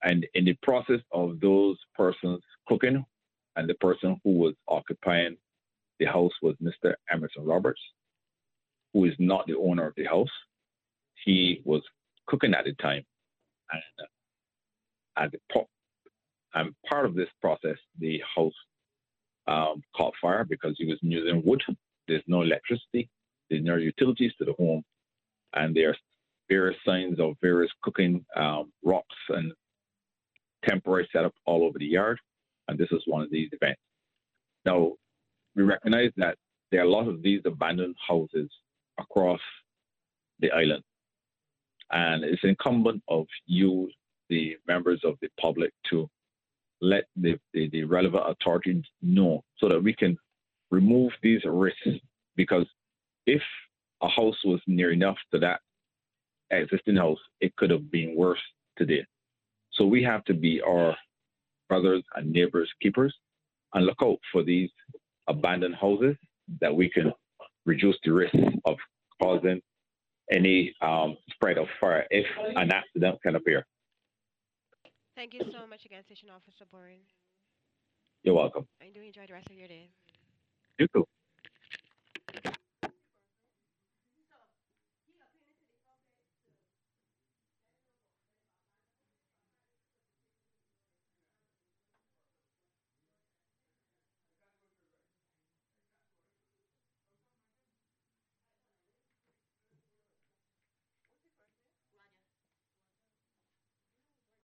And in the process of those persons cooking, and the person who was occupying the house was Mr. Emerson Roberts, who is not the owner of the house. He was cooking at the time, and at the and part of this process, the house caught fire because he was using wood. There's no electricity. There's no utilities to the home, and there's various signs of various cooking rocks and temporary setup all over the yard. And this is one of these events. Now, we recognize that there are a lot of these abandoned houses across the island, and it's incumbent of you, the members of the public, to let the relevant authorities know so that we can remove these risks. Because if a house was near enough to that existing house, it could have been worse today. So we have to be our brothers and neighbors keepers and look out for these abandoned houses that we can reduce the risk of causing any spread of fire if an accident can appear. Thank you so much again, Station Officer Boring. You're welcome. I do enjoy the rest of your day. You too.